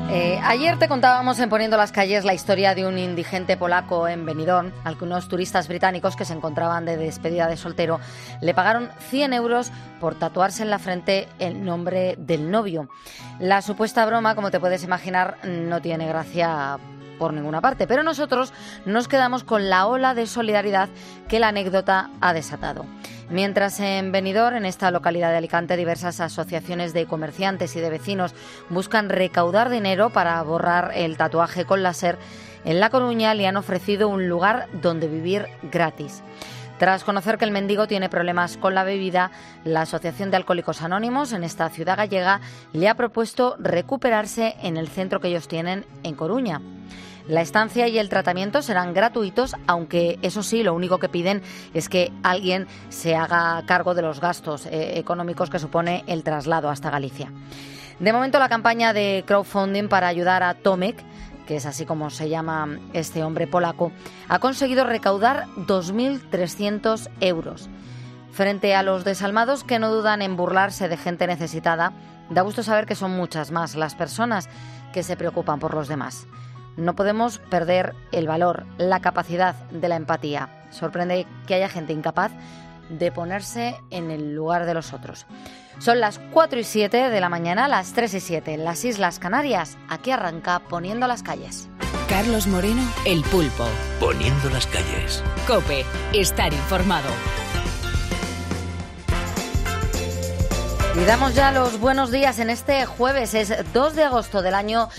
Ayer te contábamos en Poniendo las Calles la historia de un indigente polaco en Benidorm, al que unos turistas británicos que se encontraban de despedida de soltero le pagaron 100 euros por tatuarse en la frente el nombre del novio. La supuesta broma, como te puedes imaginar, no tiene gracia por ninguna parte, pero nosotros nos quedamos con la ola de solidaridad que la anécdota ha desatado. Mientras en Benidorm, en esta localidad de Alicante, diversas asociaciones de comerciantes y de vecinos buscan recaudar dinero para borrar el tatuaje con láser, en La Coruña le han ofrecido un lugar donde vivir gratis. Tras conocer que el mendigo tiene problemas con la bebida, la Asociación de Alcohólicos Anónimos en esta ciudad gallega le ha propuesto recuperarse en el centro que ellos tienen en Coruña. La estancia y el tratamiento serán gratuitos, aunque eso sí, lo único que piden es que alguien se haga cargo de los gastos económicos que supone el traslado hasta Galicia. De momento, la campaña de crowdfunding para ayudar a Tomek, que es así como se llama este hombre polaco, ha conseguido recaudar 2.300 euros. Frente a los desalmados que no dudan en burlarse de gente necesitada, da gusto saber que son muchas más las personas que se preocupan por los demás. No podemos perder el valor, la capacidad de la empatía. Sorprende que haya gente incapaz de ponerse en el lugar de los otros. Son las 4:07 de la mañana, las 3:07 en las Islas Canarias. Aquí arranca Poniendo las Calles. Carlos Moreno, El Pulpo. Poniendo las Calles. COPE, estar informado. Y damos ya los buenos días en este jueves, es 2 de agosto del año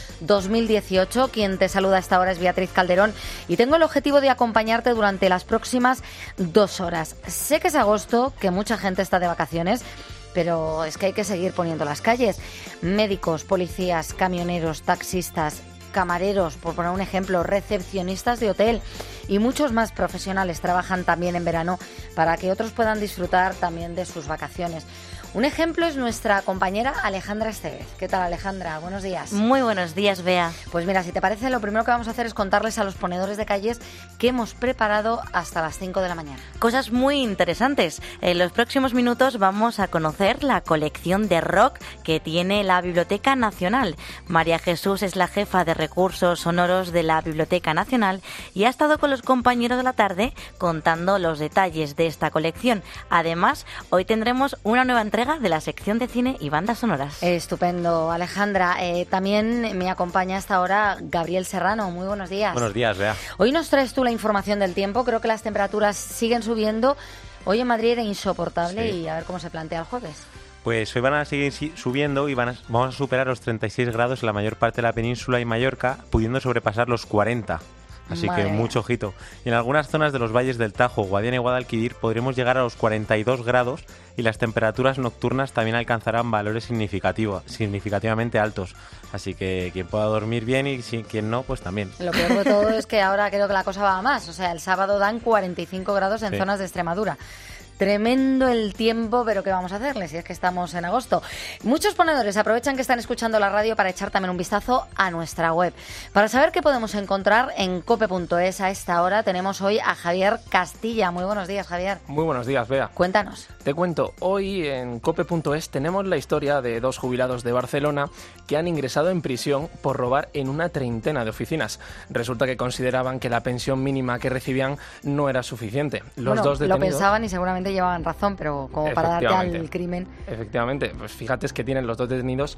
2018. Quien te saluda a esta hora es Beatriz Calderón y tengo el objetivo de acompañarte durante las próximas 2 horas. Sé que es agosto, que mucha gente está de vacaciones, pero es que hay que seguir poniendo las calles. Médicos, policías, camioneros, taxistas, camareros, por poner un ejemplo, recepcionistas de hotel y muchos más profesionales trabajan también en verano para que otros puedan disfrutar también de sus vacaciones. Un ejemplo es nuestra compañera Alejandra Estevez. ¿Qué tal, Alejandra? Buenos días. Muy buenos días, Bea. Pues mira, si te parece, lo primero que vamos a hacer es contarles a los ponedores de calles qué hemos preparado hasta las 5 de la mañana. Cosas muy interesantes. En los próximos minutos vamos a conocer la colección de rock que tiene la Biblioteca Nacional. María Jesús es la jefa de recursos sonoros de la Biblioteca Nacional y ha estado con los compañeros de la tarde contando los detalles de esta colección. Además, hoy tendremos una nueva entrega de la sección de cine y bandas sonoras. Estupendo, Alejandra. También me acompaña hasta ahora Gabriel Serrano. Muy buenos días. Buenos días, Bea. Hoy nos traes tú la información del tiempo. Creo que las temperaturas siguen subiendo. Hoy en Madrid era insoportable, sí. Y a ver cómo se plantea el jueves. Pues hoy van a seguir subiendo y vamos a superar los 36 grados en la mayor parte de la península y Mallorca, pudiendo sobrepasar los 40. Así que mucho ojito. Y en algunas zonas de los valles del Tajo, Guadiana y Guadalquivir podremos llegar a los 42 grados y las temperaturas nocturnas también alcanzarán valores significativamente altos. Así que quien pueda dormir bien y quien no, pues también. Lo peor de todo es que ahora creo que la cosa va a más. O sea, el sábado dan 45 grados en zonas de Extremadura. Tremendo el tiempo, pero ¿qué vamos a hacerle si es que estamos en agosto? Muchos ponedores aprovechan que están escuchando la radio para echar también un vistazo a nuestra web. Para saber qué podemos encontrar en cope.es a esta hora, tenemos hoy a Javier Castilla. Muy buenos días, Javier. Muy buenos días, Bea. Cuéntanos. Te cuento, hoy en cope.es tenemos la historia de 2 jubilados de Barcelona que han ingresado en prisión por robar en una treintena de oficinas. Resulta que consideraban que la pensión mínima que recibían no era suficiente. Los dos detenidos... Lo pensaban y seguramente llevaban razón, pero como para darte al crimen. Efectivamente, pues fíjate es que tienen los dos detenidos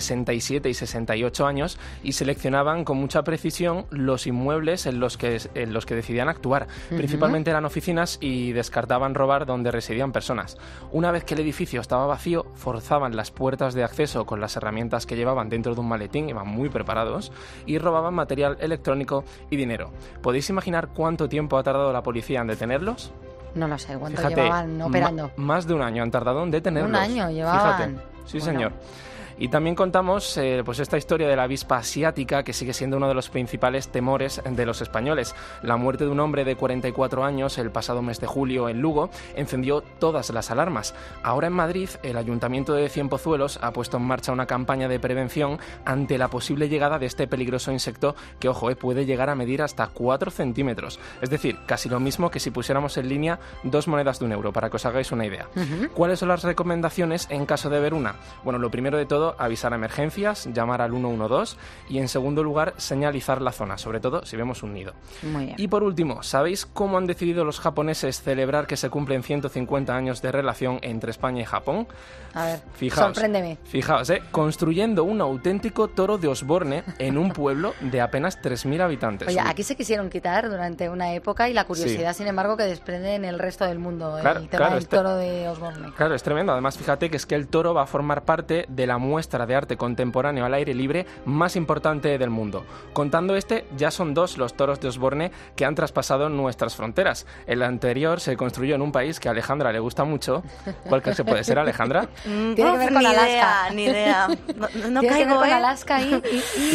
67 y 68 años y seleccionaban con mucha precisión los inmuebles en los que decidían actuar. Principalmente eran oficinas y descartaban robar donde residían personas. Una vez que el edificio estaba vacío, forzaban las puertas de acceso con las herramientas que llevaban dentro de un maletín, iban muy preparados, y robaban material electrónico y dinero. ¿Podéis imaginar cuánto tiempo ha tardado la policía en detenerlos? No lo sé, ¿cuánto Fíjate, llevaban operando? Más de un año han tardado en detenerlos. Un año llevaban. Fíjate, sí, bueno. Señor. Y también contamos pues esta historia de la avispa asiática que sigue siendo uno de los principales temores de los españoles. La muerte de un hombre de 44 años el pasado mes de julio en Lugo encendió todas las alarmas. Ahora en Madrid el Ayuntamiento de Cienpozuelos ha puesto en marcha una campaña de prevención ante la posible llegada de este peligroso insecto que, ojo, puede llegar a medir hasta 4 centímetros. Es decir, casi lo mismo que si pusiéramos en línea 2 monedas de €1, para que os hagáis una idea. ¿Cuáles son las recomendaciones en caso de ver una? Bueno, lo primero de todo lugar, avisar a emergencias, llamar al 112 y, en segundo lugar, señalizar la zona, sobre todo si vemos un nido. Muy bien. Y por último, ¿sabéis cómo han decidido los japoneses celebrar que se cumplen 150 años de relación entre España y Japón? A ver, Fijaos, sorpréndeme. Fijaos, construyendo un auténtico toro de Osborne en un pueblo de apenas 3.000 habitantes. Oye, aquí se quisieron quitar durante una época y la curiosidad, sin embargo, que desprende en el resto del mundo, el tema del toro de Osborne. Claro, es tremendo. Además, fíjate que es que el toro va a formar parte de la muestra de arte contemporáneo al aire libre más importante del mundo. Contando ya son 2 los toros de Osborne que han traspasado nuestras fronteras. El anterior se construyó en un país que a Alejandra le gusta mucho. ¿Cuál crees que puede ser, Alejandra? Tiene que ver con Alaska. Ni idea. No ¿Tiene caigo, que ver con Alaska ¿Y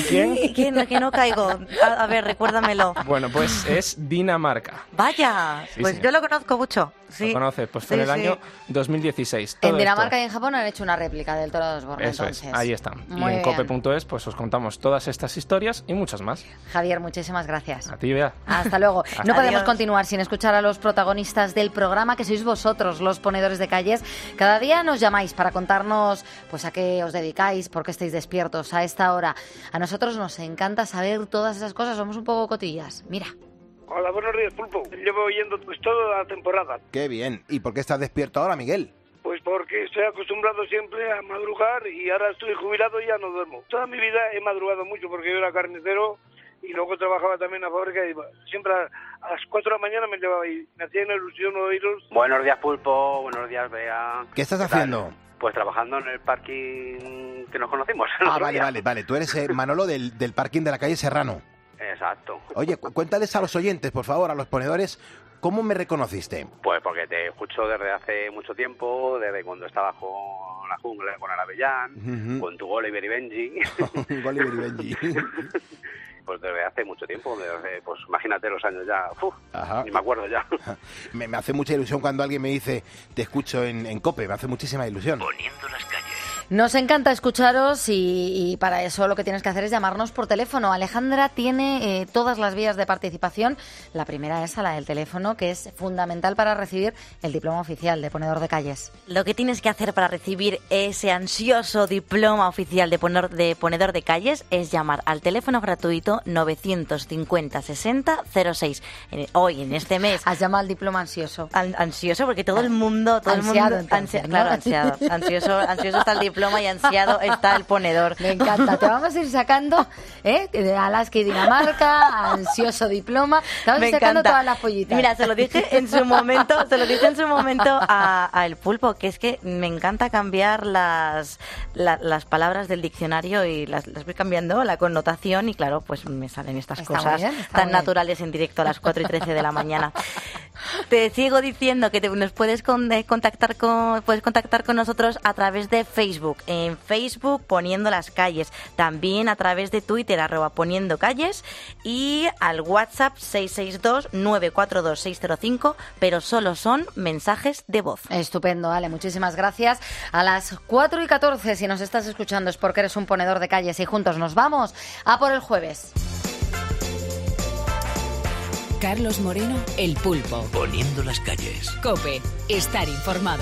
quién? Que no caigo. A ver, recuérdamelo. Bueno, pues es Dinamarca. Vaya, Sí, pues sí. yo lo conozco mucho. Sí. ¿Lo conoces? Pues fue en el año 2016. En Todo Dinamarca esto. y en Japón han hecho una réplica del toro de Osborne. Eso entonces. es, ahí está. Muy Y en bien. cope.es pues os contamos todas estas historias y muchas más. Javier, muchísimas gracias. A ti, Bea. Hasta luego. No Adiós. podemos continuar sin escuchar a los protagonistas del programa, que sois vosotros, los ponedores de calles. Cada día nos llamáis para contarnos pues a qué os dedicáis, por qué estáis despiertos a esta hora. A nosotros nos encanta saber todas esas cosas, somos un poco cotillas. Mira. Hola, buenos días, Pulpo. Llevo oyendo pues toda la temporada. Qué bien. ¿Y por qué estás despierto ahora, Miguel? Pues porque estoy acostumbrado siempre a madrugar y ahora estoy jubilado y ya no duermo. Toda mi vida he madrugado mucho porque yo era carnicero y luego trabajaba también en la fábrica y siempre a las 4 de la mañana me llevaba y me hacía una ilusión oíros. Buenos días, Pulpo. Buenos días, Bea. ¿Qué estás tal? haciendo? Pues trabajando en el parking que nos conocimos. el Ah, otro día. vale. Tú eres Manolo del parking de la calle Serrano. Exacto. Oye, cuéntales a los oyentes, por favor, a los ponedores, ¿cómo me reconociste? Pues porque te escucho desde hace mucho tiempo, desde cuando estaba con la jungla, con Arabellán, Ujú. con tu Oliver y Benji. Oliver y Benji. Pues desde hace mucho tiempo, pues imagínate los años ya. Ajá. Ni me acuerdo ya. Me hace mucha ilusión cuando alguien me dice, te escucho en COPE, me hace muchísima ilusión. Poniendo las calles. Nos encanta escucharos y para eso lo que tienes que hacer es llamarnos por teléfono. Alejandra tiene todas las vías de participación. La primera es a la del teléfono, que es fundamental para recibir el diploma oficial de ponedor de calles. Lo que tienes que hacer para recibir ese ansioso diploma oficial de ponedor de calles es llamar al teléfono gratuito 950 60 06. Hoy, en este mes... Has llamado al diploma ansioso. Ansioso, porque todo el mundo... Ansiado, entonces, ¿no? Claro, ansiado. Ansioso está el diploma y ansiado está el ponedor. Me encanta. Te vamos a ir sacando de Alaska y Dinamarca, ansioso diploma. Te vamos a ir sacando todas las pollitas. Mira, se lo dije en su momento a El Pulpo, que es que me encanta cambiar las palabras del diccionario y las voy cambiando, la connotación, y claro, pues me salen estas Está cosas muy bien, está tan muy bien. naturales en directo a las 4:13 de la mañana. Te sigo diciendo que nos puedes contactar con nosotros a través de Facebook. En Facebook, Poniendo las Calles. También a través de Twitter, @poniendocalles. Y al WhatsApp 662-942-605, pero solo son mensajes de voz. Estupendo, Ale, muchísimas gracias. A las 4:14, si nos estás escuchando, es porque eres un ponedor de calles y juntos nos vamos a por el jueves. Carlos Moreno, El Pulpo. Poniendo las calles. COPE. Estar informado.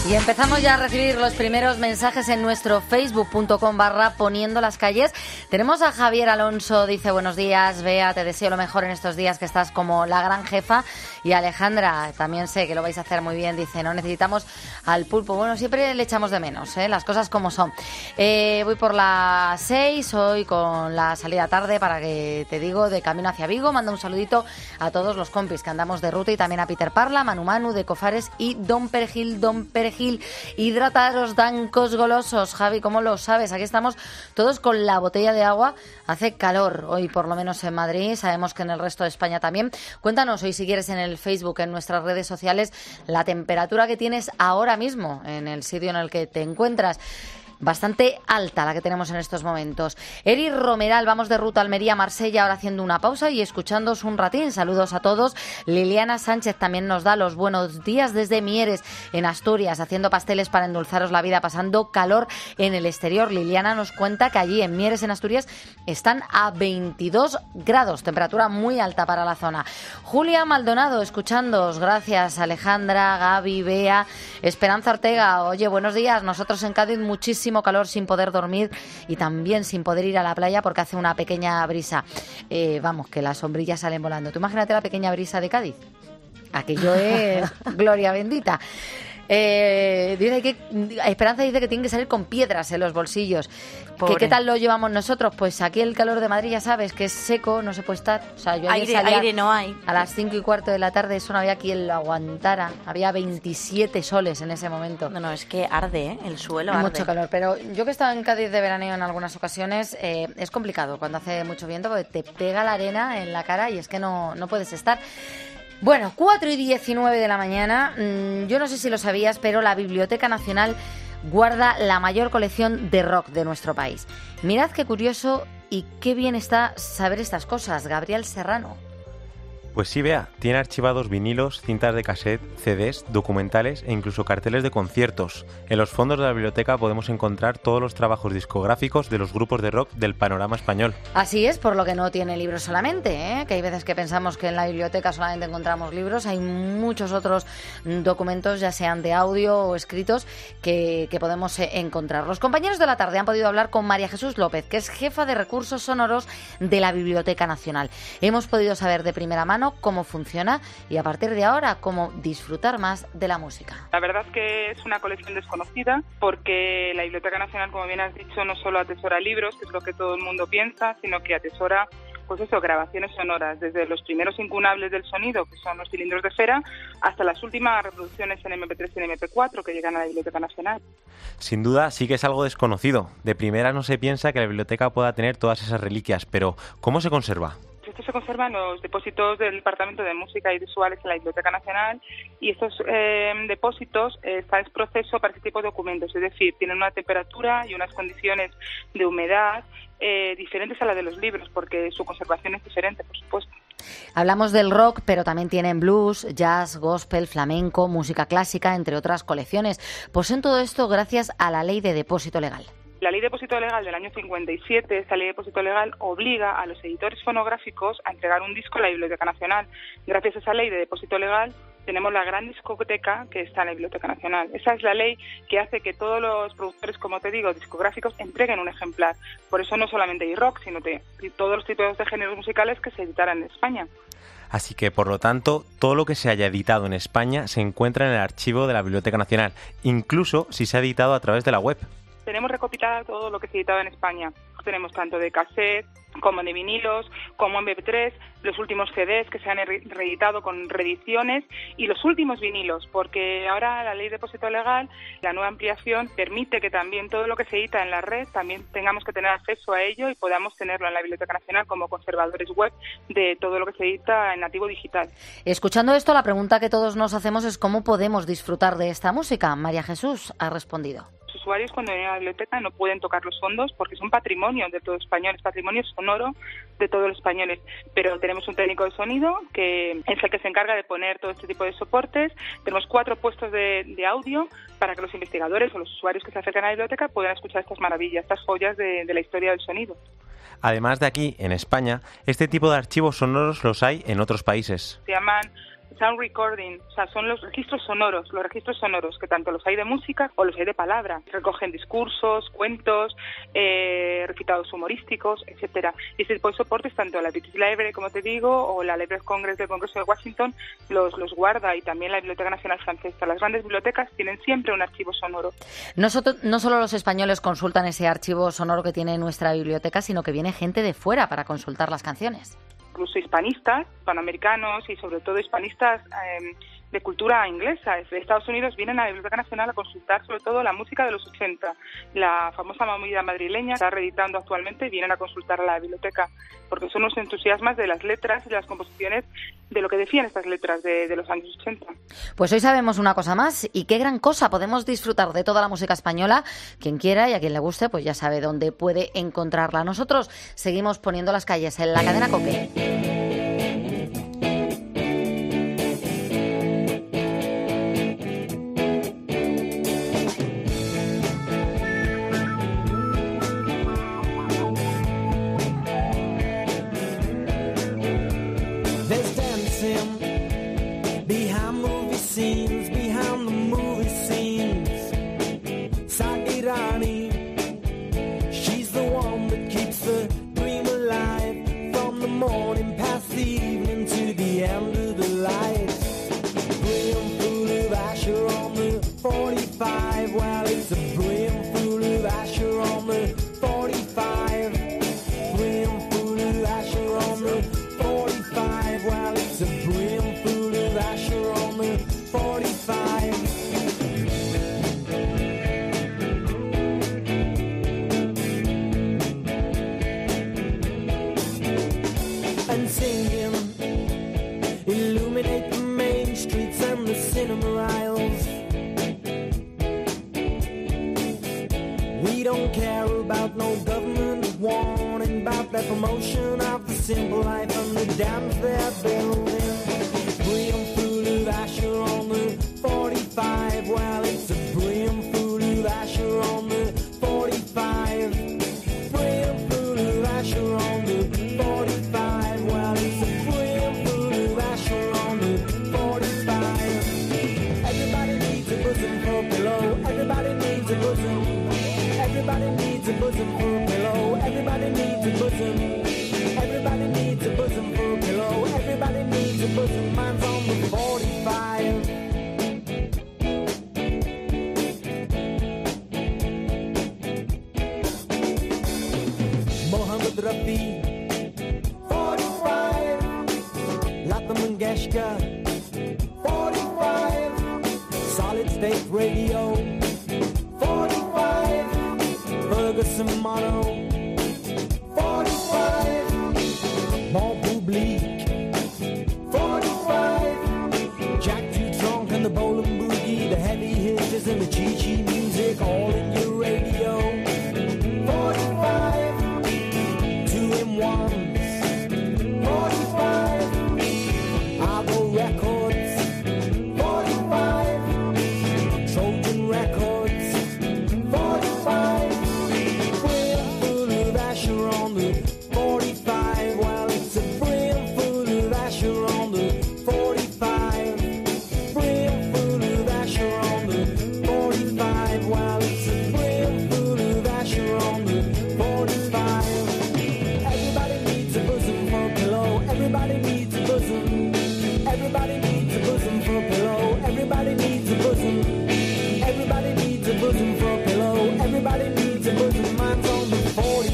Y empezamos ya a recibir los primeros mensajes en nuestro facebook.com/poniendo las calles. Tenemos a Javier Alonso, dice: buenos días, Bea, te deseo lo mejor en estos días que estás como la gran jefa. Y Alejandra, también sé que lo vais a hacer muy bien, dice: no necesitamos al pulpo. Bueno, siempre le echamos de menos, las cosas como son. Voy por las 6, hoy con la salida tarde, para que te digo, de camino hacia Vigo. Manda un saludito a todos los compis que andamos de ruta y también a Peter Parla, Manu de Cofares y Don Perejil. Hidrataros, dancos golosos. Javi, ¿cómo lo sabes? Aquí estamos todos con la botella de agua. Hace calor hoy, por lo menos en Madrid. Sabemos que en el resto de España también. Cuéntanos hoy, si quieres, en el Facebook, en nuestras redes sociales, la temperatura que tienes ahora mismo en el sitio en el que te encuentras. Bastante alta la que tenemos en estos momentos. Eri Romeral, vamos de ruta Almería-Marsella, ahora haciendo una pausa y escuchándoos un ratín. Saludos a todos. Liliana Sánchez también nos da los buenos días desde Mieres, en Asturias, haciendo pasteles para endulzaros la vida, pasando calor en el exterior. Liliana nos cuenta que allí en Mieres, en Asturias, están a 22 grados, temperatura muy alta para la zona. Julia Maldonado, escuchándoos. Gracias, Alejandra, Gaby, Bea, Esperanza Ortega. Oye, buenos días. Nosotros en Cádiz muchísimo calor, sin poder dormir y también sin poder ir a la playa porque hace una pequeña brisa. Vamos, que las sombrillas salen volando. Tú imagínate la pequeña brisa de Cádiz. Aquello es gloria bendita. Dice que Esperanza dice que tiene que salir con piedras en los bolsillos. ¿Qué tal lo llevamos nosotros? Pues aquí el calor de Madrid, ya sabes, que es seco, no se puede estar. O sea, yo aire no hay. A las 5:15 de la tarde, eso no había quien lo aguantara. Había 27 soles en ese momento. No, es que arde, el suelo arde. Mucho calor, pero yo que he estado en Cádiz de veraneo en algunas ocasiones, es complicado cuando hace mucho viento porque te pega la arena en la cara y es que no puedes estar. Bueno, 4:19 de la mañana. Yo no sé si lo sabías, pero la Biblioteca Nacional guarda la mayor colección de rock de nuestro país. Mirad qué curioso y qué bien está saber estas cosas. Gabriel Serrano. Pues sí, Bea, tiene archivados vinilos, cintas de cassette, CDs, documentales e incluso carteles de conciertos. En los fondos de la biblioteca podemos encontrar todos los trabajos discográficos de los grupos de rock del panorama español. Así es, por lo que no tiene libros solamente, que hay veces que pensamos que en la biblioteca solamente encontramos libros. Hay muchos otros documentos, ya sean de audio o escritos, que podemos encontrar. Los compañeros de la tarde han podido hablar con María Jesús López, que es jefa de recursos sonoros de la Biblioteca Nacional. Hemos podido saber de primera mano cómo funciona y a partir de ahora cómo disfrutar más de la música. La verdad es que es una colección desconocida porque la Biblioteca Nacional, como bien has dicho, no solo atesora libros, que es lo que todo el mundo piensa, sino que atesora grabaciones sonoras, desde los primeros incunables del sonido, que son los cilindros de cera, hasta las últimas reproducciones en MP3 y en MP4 que llegan a la Biblioteca Nacional. Sin duda sí que es algo desconocido. De primera no se piensa que la biblioteca pueda tener todas esas reliquias, pero ¿cómo se conserva? Esto se conserva en los depósitos del Departamento de Música y Visuales en la Biblioteca Nacional y estos depósitos están en proceso para este tipo de documentos, es decir, tienen una temperatura y unas condiciones de humedad diferentes a la de los libros, porque su conservación es diferente, por supuesto. Hablamos del rock, pero también tienen blues, jazz, gospel, flamenco, música clásica, entre otras colecciones. Poseen todo esto gracias a la Ley de Depósito Legal. La Ley de Depósito Legal del año 57, esta Ley de Depósito Legal obliga a los editores fonográficos a entregar un disco a la Biblioteca Nacional. Gracias a esa Ley de Depósito Legal tenemos la gran discoteca que está en la Biblioteca Nacional. Esa es la ley que hace que todos los productores, como te digo, discográficos, entreguen un ejemplar. Por eso no solamente hay rock, sino que todos los tipos de géneros musicales que se editaran en España. Así que, por lo tanto, todo lo que se haya editado en España se encuentra en el archivo de la Biblioteca Nacional, incluso si se ha editado a través de la web. Tenemos recopilado todo lo que se editaba en España. Tenemos tanto de cassette como de vinilos, como MP3, los últimos CDs que se han reeditado con reediciones y los últimos vinilos, porque ahora la Ley de Depósito Legal, la nueva ampliación, permite que también todo lo que se edita en la red también tengamos que tener acceso a ello y podamos tenerlo en la Biblioteca Nacional como conservadores web de todo lo que se edita en nativo digital. Escuchando esto, la pregunta que todos nos hacemos es ¿cómo podemos disfrutar de esta música? María Jesús ha respondido. Los usuarios cuando vienen a la biblioteca no pueden tocar los fondos porque son patrimonio de todo español, es patrimonio sonoro de todos los españoles, pero tenemos un técnico de sonido que es el que se encarga de poner todo este tipo de soportes. Tenemos 4 puestos de audio para que los investigadores o los usuarios que se acercan a la biblioteca puedan escuchar estas maravillas, estas joyas de la historia del sonido. Además de aquí, en España, este tipo de archivos sonoros los hay en otros países. Se llaman sound recording, o sea, son los registros sonoros que tanto los hay de música o los hay de palabra. Recogen discursos, cuentos, recitados humorísticos, etcétera. Y ese tipo de soportes, tanto la British Library, como te digo, o la Library of Congress del Congreso de Washington, los guarda, y también la Biblioteca Nacional Francesa. Las grandes bibliotecas tienen siempre un archivo sonoro. No solo los españoles consultan ese archivo sonoro que tiene nuestra biblioteca, sino que viene gente de fuera para consultar las canciones. Incluso hispanistas, panamericanos y sobre todo hispanistas de cultura inglesa, de Estados Unidos, vienen a la Biblioteca Nacional a consultar sobre todo la música de los 80. La famosa movida madrileña está reeditando actualmente y vienen a consultar a la biblioteca porque son unos entusiasmas de las letras y de las composiciones, de lo que decían estas letras de los años 80. Pues hoy sabemos una cosa más, y qué gran cosa, podemos disfrutar de toda la música española. Quien quiera y a quien le guste, pues ya sabe dónde puede encontrarla. Nosotros seguimos poniendo las calles en la cadena COPE. Everybody needs a bosom. Everybody needs a bosom for a pillow. Everybody needs a bosom. Mine's on the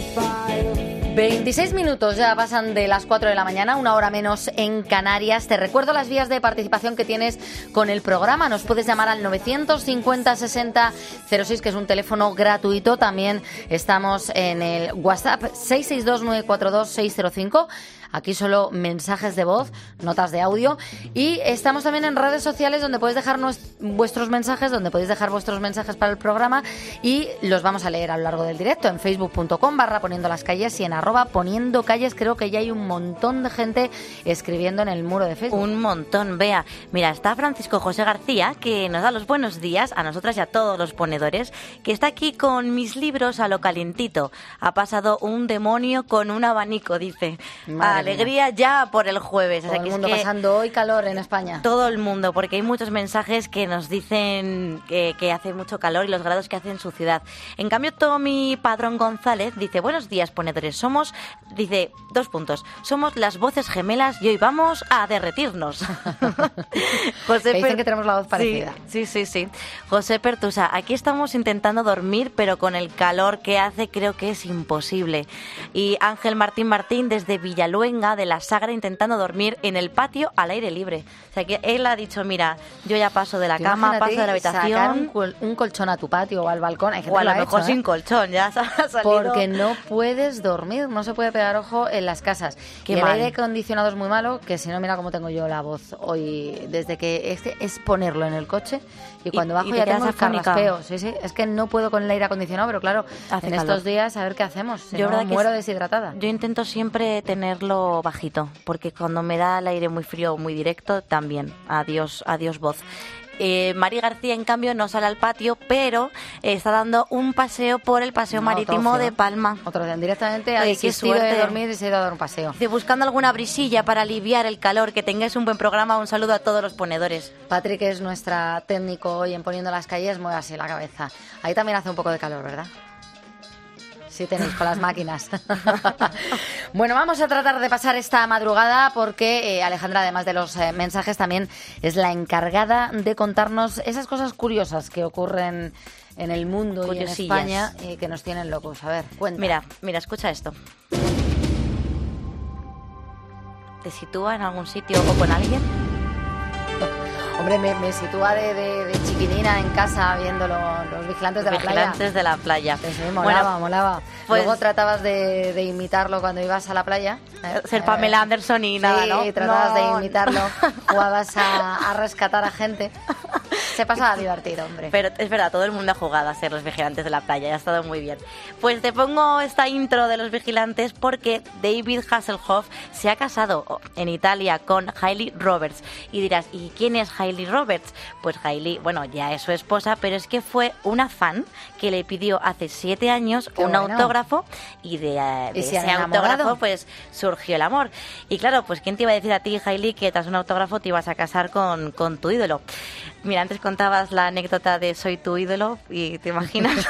45. 26 minutos ya pasan de las 4 de la mañana, una hora menos en Canarias. Te recuerdo las vías de participación que tienes con el programa. Nos puedes llamar al 950 60 06, que es un teléfono gratuito. También estamos en el WhatsApp 662 942 605. Aquí solo mensajes de voz, notas de audio. Y estamos también en redes sociales donde podéis dejar vuestros mensajes, donde podéis dejar vuestros mensajes para el programa y los vamos a leer a lo largo del directo en facebook.com/poniendo las calles y en @poniendo calles. Creo que ya hay un montón de gente escribiendo en el muro de Facebook. Un montón, Bea. Mira, está Francisco José García, que nos da los buenos días a nosotras y a todos los ponedores, que está aquí con mis libros a lo calientito. Ha pasado un demonio con un abanico, dice. alegría ya por el jueves. Todo el mundo pasando hoy calor en España. Todo el mundo, porque hay muchos mensajes que nos dicen que hace mucho calor y los grados que hace en su ciudad. En cambio, Tommy Padrón González dice, buenos días, ponedores. Dice, 2 puntos, somos las voces gemelas y hoy vamos a derretirnos. José dicen que tenemos la voz parecida. Sí. José Pertusa, aquí estamos intentando dormir, pero con el calor que hace creo que es imposible. Y Ángel Martín desde Villaluenga de la Sagra intentando dormir en el patio al aire libre. O sea que él ha dicho, mira, yo ya paso de la cama, paso de la habitación. Sacar un colchón a tu patio o al balcón. Hay gente o a lo que lo mejor ha hecho, sin colchón, ya ha salido. Porque no puedes dormir, no se puede pegar ojo en las casas. Qué y el mal. aire acondicionado es muy malo, que si no, mira cómo tengo yo la voz hoy. Desde que es ponerlo en el coche y cuando bajo te ya quedas tengo el afónica. carraspeo. Sí, es que no puedo con el aire acondicionado, pero claro, Hace en calor. estos días a ver qué hacemos. Si Yo no, verdad que muero deshidratada. Yo intento siempre tenerlo bajito, porque cuando me da el aire muy frío o muy directo, también, adiós voz. Mari García, en cambio, no sale al patio, pero está dando un paseo por el paseo marítimo de Palma. Otro día, directamente ha Oye, qué desistido de suerte. dormir y se ha ido a dar un paseo. Dice, buscando alguna brisilla para aliviar el calor, que tengáis un buen programa. Un saludo a todos los ponedores. Patrick es nuestra técnico hoy en Poniendo las Calles, mueve así la cabeza. Ahí también hace un poco de calor, ¿verdad? Sí tenéis con las máquinas. Bueno, vamos a tratar de pasar esta madrugada porque Alejandra, además de los mensajes, también es la encargada de contarnos esas cosas curiosas que ocurren en el mundo y en Curiosillas. España y que nos tienen locos. A ver, cuenta. Mira, escucha esto. ¿Te sitúa en algún sitio o con alguien? Hombre, me sitúa de chiquinina en casa viendo los vigilantes de la playa. Vigilantes de la playa. Sí, molaba, molaba. Pues, Luego tratabas de imitarlo cuando ibas a la playa. Ser Pamela Anderson y nada, ¿no? Sí, tratabas de No. imitarlo. Jugabas a rescatar a gente. Se pasaba divertido, hombre. Pero es verdad, todo el mundo ha jugado a ser los vigilantes de la playa, ya ha estado muy bien. Pues te pongo esta intro de los vigilantes porque David Hasselhoff se ha casado en Italia con Hailey Roberts. Y dirás, ¿y quién es Hailey Roberts? Pues Hailey, bueno, ya es su esposa, pero es que fue una fan que le pidió hace 7 años Qué un bueno. autógrafo y de ¿Y se ese han enamorado? autógrafo pues surgió el amor. Y claro, pues ¿quién te iba a decir a ti, Hailey, que tras un autógrafo te ibas a casar con tu ídolo? Mira, antes contabas la anécdota de soy tu ídolo y te imaginas.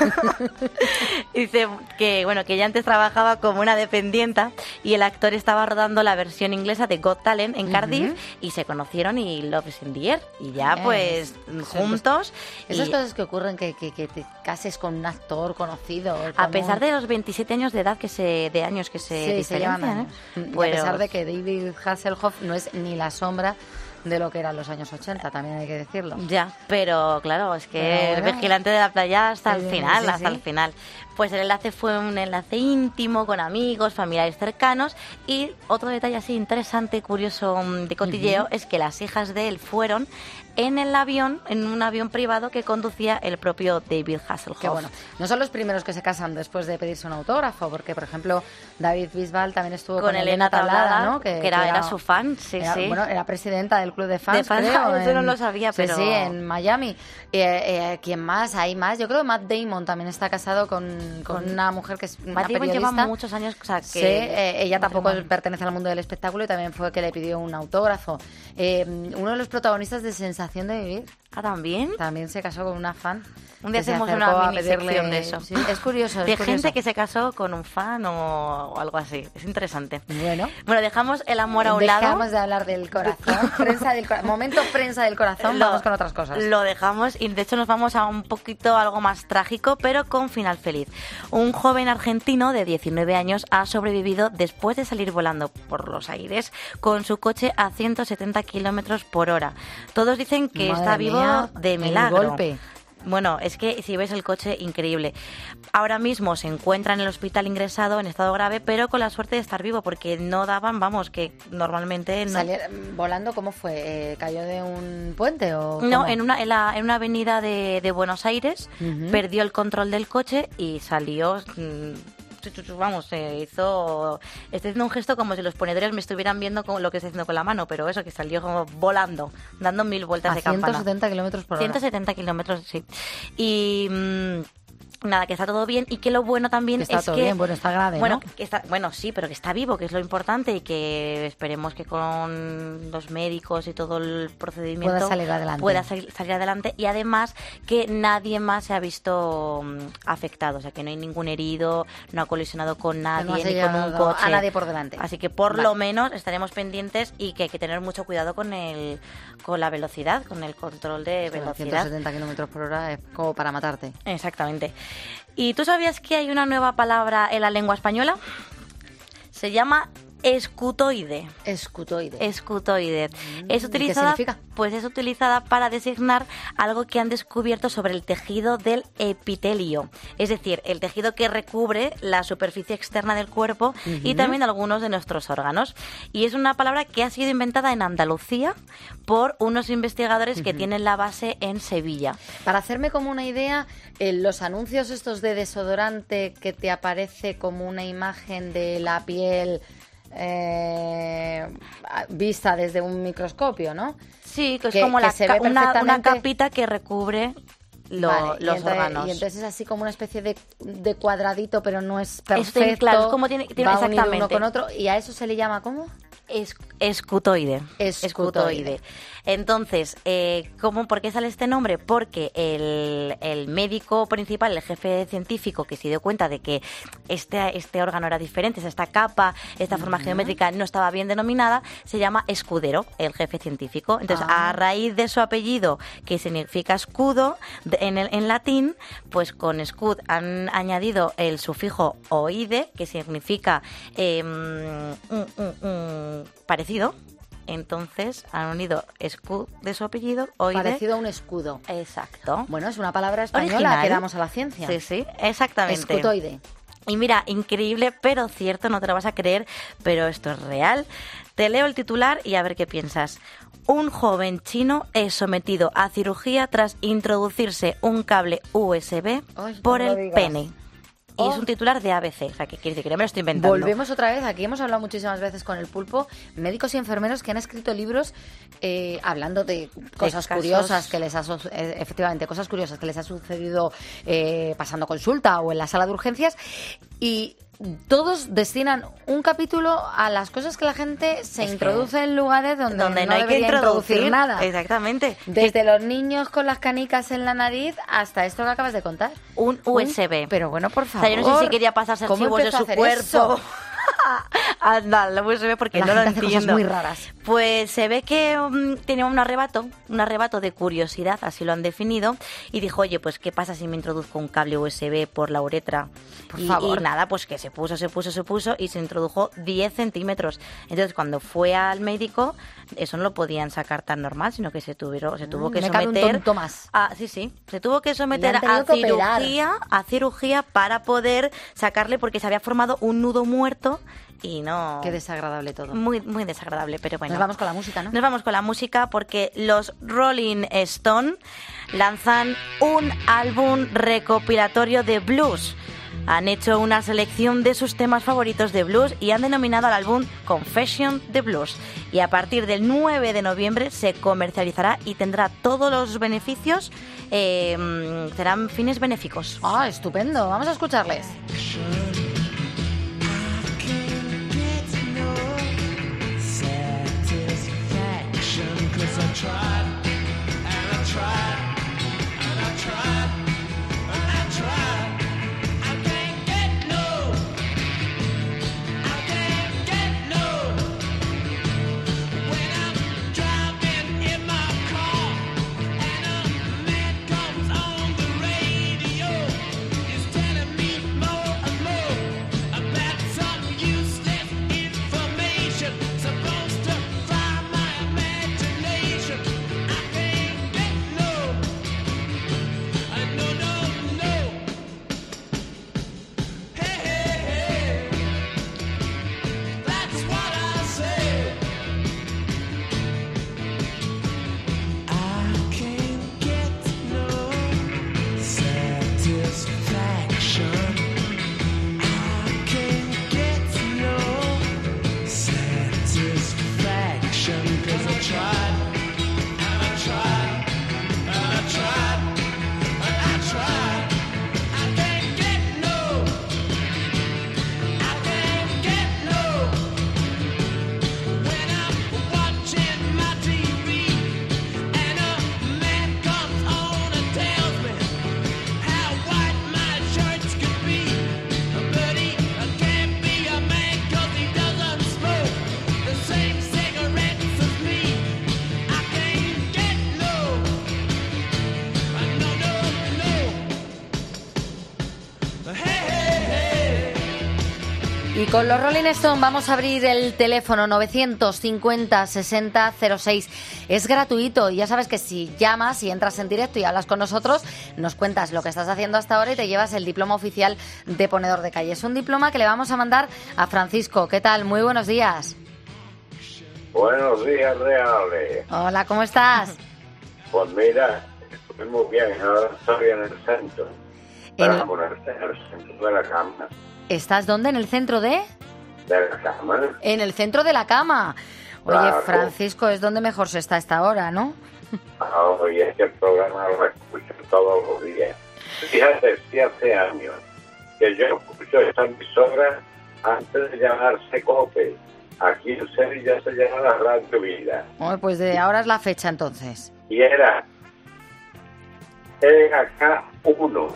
Dice que bueno, que ella antes trabajaba como una dependienta y el actor estaba rodando la versión inglesa de Got Talent en Cardiff y se conocieron y Love is in the air y ya pues juntos. Esas y cosas que ocurren que te cases con un actor conocido. a pesar de los 27 años de edad que se Sí, se llevan diferencian, años. ¿eh? Y a pesar de que David Hasselhoff no es ni la sombra de lo que eran los años 80, también hay que decirlo. Ya, pero claro, es que Pero el bueno. vigilante de la playa hasta el Sí, final, sí, hasta sí. el final. Pues el enlace fue un enlace íntimo con amigos, familiares cercanos y otro detalle así interesante, curioso de cotilleo es que las hijas de él fueron en el avión, en un avión privado que conducía el propio David Hasselhoff. Qué bueno. No son los primeros que se casan después de pedirse un autógrafo, porque, por ejemplo, David Bisbal también estuvo con Elena Tablada, ¿no? Que era su fan, sí, sí. Bueno, era presidenta del club de fans, De fans, creo. eso no lo sabía, pero... Sí, en Miami. ¿Quién más? Hay más. Yo creo que Matt Damon también está casado con una mujer que es una Matt Damon periodista. lleva muchos años, o sea, que... Sí, ella tampoco pertenece al mundo del espectáculo y también fue que le pidió un autógrafo. Uno de los protagonistas de Sensación de Vivir. ¿Ah, también? También se casó con una fan. Un día que se hacemos acercó una a mini pedirle- sección de eso. Sí, es curioso. De es curioso. gente que se casó con un fan o algo así. Es interesante. Bueno, Dejamos el amor a un lado. dejamos de hablar del corazón. Momento prensa del corazón, vamos con otras cosas. Lo dejamos y de hecho nos vamos a un poquito algo más trágico, pero con final feliz. Un joven argentino de 19 años ha sobrevivido después de salir volando por los aires con su coche a 170 kilómetros por hora. Todos dicen que Madre está vivo mía, de el milagro. golpe. Bueno, es que si ves el coche, increíble. Ahora mismo se encuentra en el hospital ingresado en estado grave, pero con la suerte de estar vivo, porque no daban, vamos, que normalmente no... ¿Volando cómo fue? ¿Cayó de un puente o No, cómo? en una avenida de Buenos Aires, Ujú. perdió el control del coche y salió... Vamos, hizo... Estoy haciendo un gesto como si los ponedores me estuvieran viendo con lo que estoy haciendo con la mano, pero eso, que salió como volando, dando 1000 vueltas A de campana. 170 kilómetros por hora. 170 kilómetros, sí. Y nada, que está todo bien y que lo bueno también Que está es todo que... bien, bueno, está grave, bueno, ¿no? que está, bueno, sí, pero que está vivo, que es lo importante y que esperemos que con los médicos y todo el procedimiento Pueda salir adelante. pueda salir adelante y además que nadie más se ha visto afectado, o sea, que no hay ningún herido, no ha colisionado con nadie, no has ni con un llevado coche. a nadie por delante. Así que por Vale. lo menos estaremos pendientes y que hay que tener mucho cuidado con la velocidad, con el control de velocidad. 170 kilómetros por hora es como para matarte. Exactamente. ¿Y tú sabías que hay una nueva palabra en la lengua española? Se llama escutoide. Escutoide. Escutoide. Es ¿Qué utilizada, significa? pues es utilizada para designar algo que han descubierto sobre el tejido del epitelio, es decir, el tejido que recubre la superficie externa del cuerpo y también algunos de nuestros órganos. Y es una palabra que ha sido inventada en Andalucía por unos investigadores que tienen la base en Sevilla. Para hacerme como una idea, los anuncios estos de desodorante que te aparece como una imagen de la piel vista desde un microscopio, ¿no? Sí, que es como se ve una perfectamente. capita que recubre Vale, los órganos. Y entonces es así como una especie de cuadradito, pero no es Eso perfecto. tiene, claro, es como tiene va unido exactamente. uno con otro. ¿Y a eso se le llama cómo? Escutoide. Escutoide. Entonces, ¿por qué sale este nombre? Porque el médico principal, el jefe científico, que se dio cuenta de que este órgano era diferente, esta capa, esta forma geométrica no estaba bien denominada, se llama escudero, el jefe científico. Entonces, a raíz de su apellido, que significa escudo, en latín, pues con scud han añadido el sufijo oide, que significa parecido. Entonces han unido escud de su apellido, oide. Parecido a un escudo. Exacto. Bueno, es una palabra española Original. que damos a la ciencia. Sí, sí, exactamente. Escutoide. Y mira, increíble, pero cierto, no te lo vas a creer, pero esto es real. Te leo el titular y a ver qué piensas. Un joven chino es sometido a cirugía tras introducirse un cable USB por el pene. Y es un titular de ABC, o sea, que quiere decir que no me lo estoy inventando. Volvemos otra vez, aquí hemos hablado muchísimas veces con el Pulpo, médicos y enfermeros que han escrito libros hablando de cosas curiosas que les ha efectivamente, cosas curiosas que les ha sucedido pasando consulta o en la sala de urgencias, y todos destinan un capítulo a las cosas que la gente se introduce en lugares donde no hay que introducir nada. Exactamente. Desde los niños con las canicas en la nariz hasta esto que acabas de contar. Un USB. Pero bueno, por O favor. sea, yo no sé si quería pasarse archivos de su cuerpo. Eso? Anda, la USB porque La no lo gente hace entiendo. cosas muy raras. Pues se ve que tenía un arrebato de curiosidad, así lo han definido, y dijo, oye, pues ¿qué pasa si me introduzco un cable USB por la uretra? Por favor. Y nada, pues que se puso y se introdujo 10 centímetros. Entonces, cuando fue al médico, eso no lo podían sacar tan normal, sino que se tuvo que me cabe someter... un tonto más. Se tuvo que someter Le han tenido que operar. a cirugía para poder sacarle, porque se había formado un nudo muerto y no... Qué desagradable todo. Muy, muy desagradable, pero bueno. Nos vamos con la música, ¿no? Nos vamos con la música porque los Rolling Stone lanzan un álbum recopilatorio de blues. Han hecho una selección de sus temas favoritos de blues y han denominado al álbum Confession de Blues. Y a partir del 9 de noviembre se comercializará y tendrá todos los beneficios, serán fines benéficos. Ah, estupendo. Vamos a escucharles. I tried, but I tried. I can't Y con los Rolling Stone vamos a abrir el teléfono 950-60-06. Es gratuito y ya sabes que si llamas y entras en directo y hablas con nosotros, nos cuentas lo que estás haciendo hasta ahora y te llevas el diploma oficial de ponedor de calle. Es un diploma que le vamos a mandar a Francisco. ¿Qué tal? Muy buenos días. Buenos días, Reales. Hola, ¿cómo estás? Pues mira, estoy muy bien. Ahora estoy en el centro. Para ponerte en el centro de la cama. ¿Estás dónde? ¿En el centro de? De la cama. En el centro de la cama. Oye, Claro. Francisco, es donde mejor se está a esta hora, ¿no? Oye, es que el programa lo escucho todos los días. Fíjate, si hace años que yo escucho esta emisora antes de llamarse COPE. Aquí en Sevilla se llama la Radio Vida. Bueno, pues de ahora es la fecha entonces. Y era K1.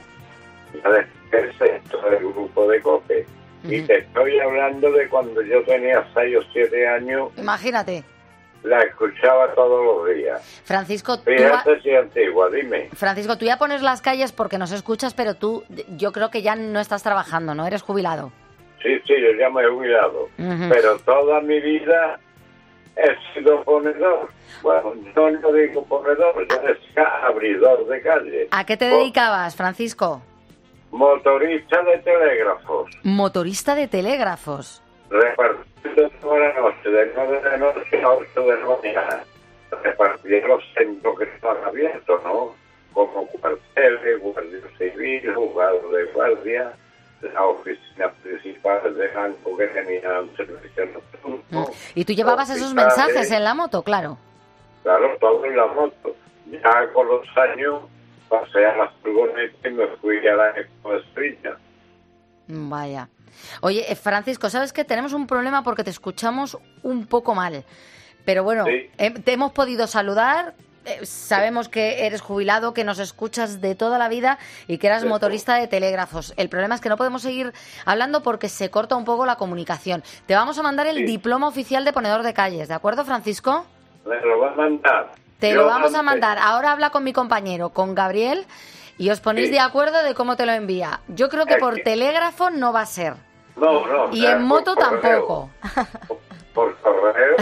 El sexto del grupo de COPE. Y te estoy hablando de cuando yo tenía 6 o 7 años. Imagínate. La escuchaba todos los días. Francisco, Fíjate si es antigua, dime. Francisco, tú ya pones las calles porque nos escuchas, pero tú, yo creo que ya no estás trabajando, ¿no? Eres jubilado. Sí, yo ya me he jubilado. Pero toda mi vida he sido ponedor. Bueno, yo no digo ponedor, yo decía abridor de calle. ¿A qué te dedicabas, Francisco? Motorista de telégrafos. Motorista de telégrafos. Repartiendo toda la noche, de 9 de la noche a 8 de la mañana. Repartía los centros que estaban abiertos, ¿no? Como cuarteles, guardia civil, juzgado de guardia, la oficina principal de banco que tenían servicio nocturno. ¿Y tú llevabas esos mensajes en la moto, claro? Claro, todo en la moto. Ya con los años pasé a las furgonetas y me fui a la Expo de Sevilla. Vaya. Oye, Francisco, ¿sabes qué? Tenemos un problema porque te escuchamos un poco mal. Pero bueno, Sí. Te hemos podido saludar. Sabemos que eres jubilado, que nos escuchas de toda la vida y que eras motorista de telégrafos. El problema es que no podemos seguir hablando porque se corta un poco la comunicación. Te vamos a mandar el diploma oficial de ponedor de calles, ¿de acuerdo, Francisco? Me lo va a mandar. Te Yo lo vamos a antes- mandar. Ahora habla con mi compañero, con Gabriel, y os ponéis de acuerdo de cómo te lo envía. Yo creo que por telégrafo no va a ser. No. Y en moto por correo. tampoco. Por correo.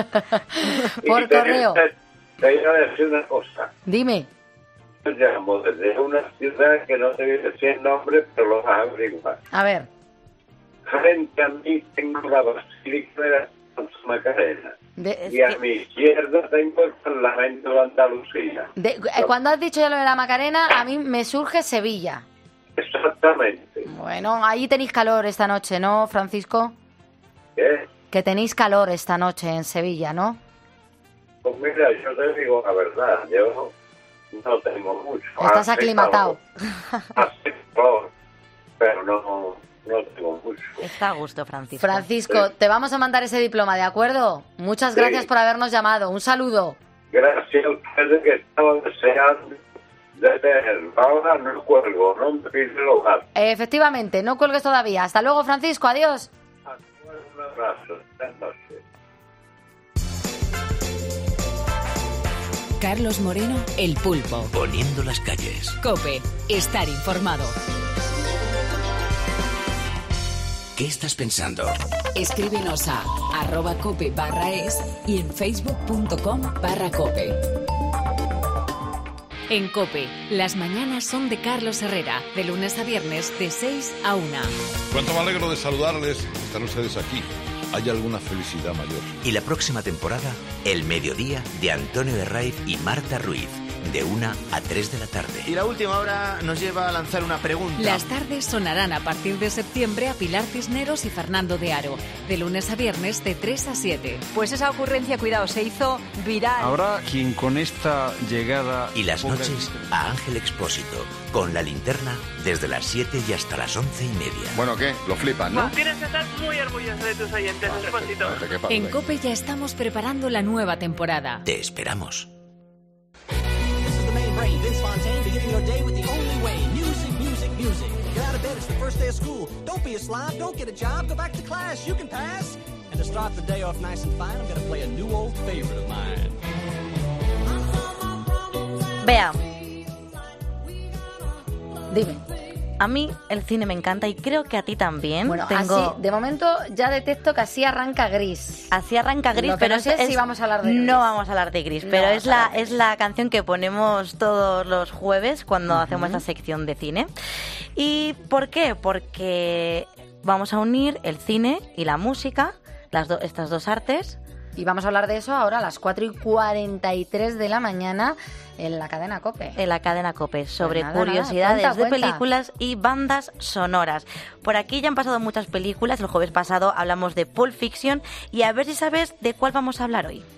Por Y te- correo. Te iba a decir una cosa. Dime. Yo llamo desde una ciudad que no te voy a decir el nombre, pero lo vas a averiguar. A ver. Frente a mí tengo la Basílica de la Santa Macarena. De- Y a mi izquierda tengo el Parlamento de Andalucía. Cuando has dicho ya lo de la Macarena, a mí me surge Sevilla. Exactamente. Bueno, ahí tenéis calor esta noche, ¿no, Francisco? ¿Qué? Que tenéis calor esta noche en Sevilla, ¿no? Pues mira, yo te digo la verdad, yo no tengo mucho. Estás Hace aclimatado. calor, hace calor, pero no tengo mucho. Está a gusto, Francisco. Francisco, te vamos a mandar ese diploma, ¿de acuerdo? Muchas Sí. gracias por habernos llamado. Un saludo. Gracias a ustedes que estaban deseando de tenerlo. Ahora no cuelgo, no me pide el hogar. Efectivamente, no cuelgues todavía. Hasta luego, Francisco. Adiós. Un abrazo. Buenas noches. Carlos Moreno, El Pulpo. Poniendo las calles. COPE. Estar informado. ¿Qué estás pensando? Escríbenos a @cope/es y en facebook.com/cope. En COPE, las mañanas son de Carlos Herrera, de lunes a viernes de 6 a 1. Cuánto me alegro de saludarles. Están ustedes aquí. ¿Hay alguna felicidad mayor? Y la próxima temporada, El Mediodía de Antonio de Raiz y Marta Ruiz, de 1 a 3 de la tarde. Y la última hora nos lleva a lanzar una pregunta. Las tardes sonarán a partir de septiembre a Pilar Cisneros y Fernando de Aro, de lunes a viernes de 3 a 7. Pues esa ocurrencia, cuidado, se hizo viral. Habrá quien con esta llegada... Y las noches a Ángel Expósito, con La Linterna desde las 7 y hasta las 11:30. Bueno, ¿qué? Lo flipan, ¿no? Tienes que estar muy orgulloso de tus oyentes, Expósito. En COPE ya estamos preparando la nueva temporada. Te esperamos. Brain, Vince Fontaine, beginning your day with the only way. Music, music, music. Get out of bed, it's the first day of school. Don't be a slob, don't get a job, go back to class, you can pass. And to start the day off nice and fine, I'm gonna play a new old favorite of mine. Vea. Dime. A mí el cine me encanta y creo que a ti también. Bueno, así, de momento ya detecto que así arranca Gris. Así arranca Gris, pero no sé si vamos a hablar de Gris. No vamos a hablar de Gris, pero es la canción que ponemos todos los jueves cuando hacemos la sección de cine. ¿Y por qué? Porque vamos a unir el cine y la música, estas dos artes. Y vamos a hablar de eso ahora a las 4:43 de la mañana en la cadena COPE. En la cadena COPE, sobre curiosidades de películas y bandas sonoras. Por aquí ya han pasado muchas películas. El jueves pasado hablamos de Pulp Fiction y a ver si sabes de cuál vamos a hablar hoy.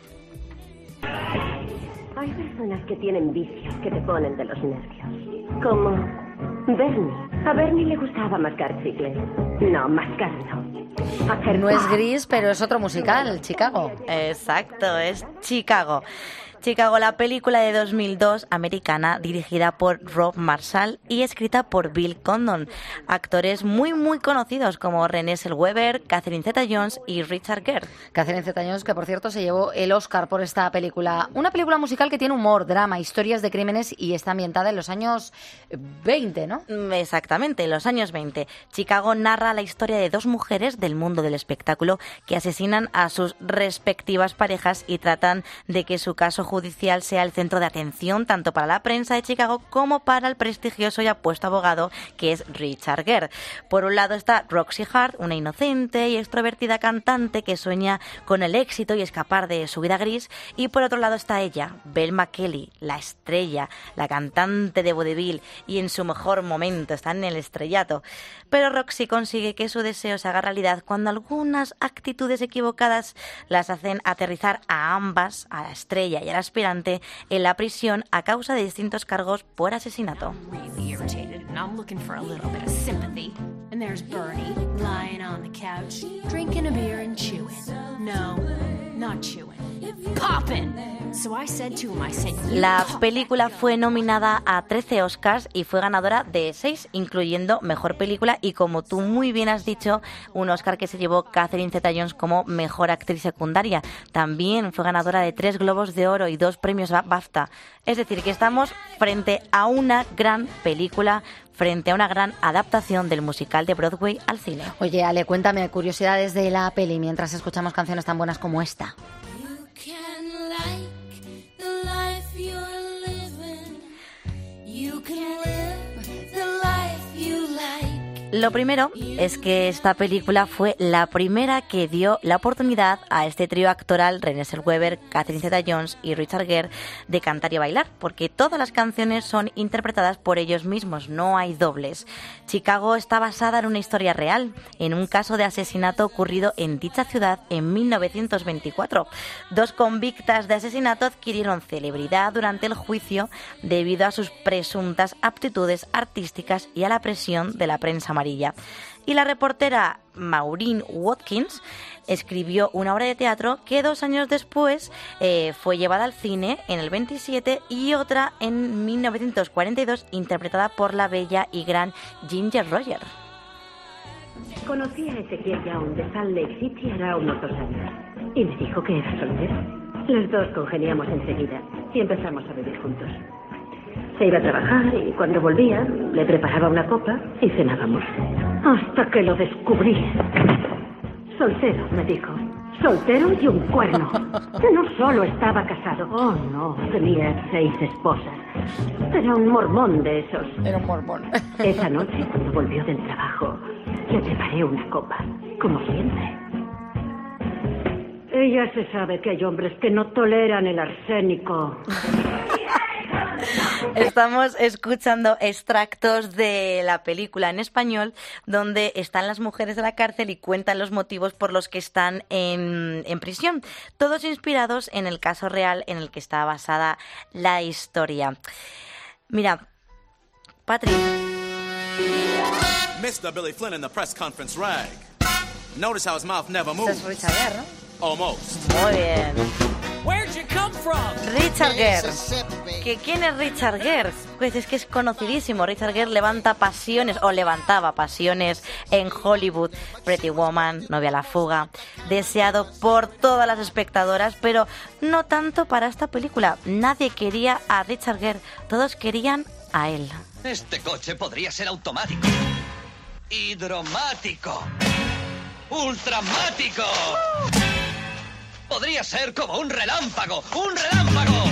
Hay personas que tienen vicios que te ponen de los nervios. Como Bernie. A Bernie le gustaba mascar chicle. No, mascar no. No es Gris, pero es otro musical, Chicago. Exacto, es Chicago. Chicago, la película de 2002 americana, dirigida por Rob Marshall y escrita por Bill Condon. Actores muy conocidos como Renée Zellweger, Catherine Zeta-Jones y Richard Gere. Catherine Zeta-Jones, que por cierto se llevó el Oscar por esta película. Una película musical que tiene humor, drama, historias de crímenes y está ambientada en los años 20, ¿no? Exactamente, en los años 20. Chicago narra la historia de dos mujeres del mundo del espectáculo que asesinan a sus respectivas parejas y tratan de que su caso judicial sea el centro de atención tanto para la prensa de Chicago como para el prestigioso y apuesto abogado que es Richard Gere. Por un lado está Roxy Hart, una inocente y extrovertida cantante que sueña con el éxito y escapar de su vida gris, y por otro lado está ella, Velma Kelly, la estrella, la cantante de vodevil y en su mejor momento, está en el estrellato. Pero Roxy consigue que su deseo se haga realidad cuando algunas actitudes equivocadas las hacen aterrizar a ambas, a la estrella y a la aspirante, en la prisión a causa de distintos cargos por asesinato. La película fue nominada a 13 Oscars y fue ganadora de 6, incluyendo Mejor Película y, como tú muy bien has dicho, un Oscar que se llevó Catherine Zeta-Jones como Mejor Actriz Secundaria. También fue ganadora de 3 Globos de Oro y 2 premios BAFTA. Es decir, que estamos frente a una gran película, frente a una gran adaptación del musical de Broadway al cine. Oye, Ale, cuéntame curiosidades de la peli mientras escuchamos canciones tan buenas como esta. Lo primero es que esta película fue la primera que dio la oportunidad a este trío actoral, Renée Zellweger, Catherine Zeta-Jones y Richard Gere, de cantar y bailar, porque todas las canciones son interpretadas por ellos mismos, no hay dobles. Chicago está basada en una historia real, en un caso de asesinato ocurrido en dicha ciudad en 1924. 2 convictas de asesinato adquirieron celebridad durante el juicio debido a sus presuntas aptitudes artísticas y a la presión de la prensa amarilla. Y la reportera Maureen Watkins escribió una obra de teatro que 2 años después fue llevada al cine en el 27 y otra en 1942 interpretada por la bella y gran Ginger Rogers. Conocí a Ezequiel Young de Salt Lake City hará unos 2 años y me dijo que era soltero. Los dos congeniamos enseguida y empezamos a vivir juntos. Se iba a trabajar y cuando volvía le preparaba una copa y cenábamos. Hasta que lo descubrí. Soltero, me dijo. Soltero y un cuerno. No solo estaba casado. Oh, no. Tenía 6 esposas. Era un mormón de esos. Era un mormón. Esa noche, cuando volvió del trabajo, le preparé una copa. Como siempre. Ella se sabe que hay hombres que no toleran el arsénico. Estamos escuchando extractos de la película en español donde están las mujeres de la cárcel y cuentan los motivos por los que están en prisión. Todos inspirados en el caso real en el que está basada la historia. Mira, Patrick. Mr. Billy Flynn in the press conference rag. Notice how his mouth never moves. Es Richard Gere, ¿no? Almost. Muy bien. Where'd you come from? Richard Gere. ¿Quién es Richard Gere? Pues es que es conocidísimo. Richard Gere levantaba pasiones en Hollywood. Pretty Woman, Novia a la fuga. Deseado por todas las espectadoras, pero no tanto para esta película. Nadie quería a Richard Gere. Todos querían a él. Este coche podría ser automático, hidromático, ultramático. Podría ser como un relámpago, ¡un relámpago!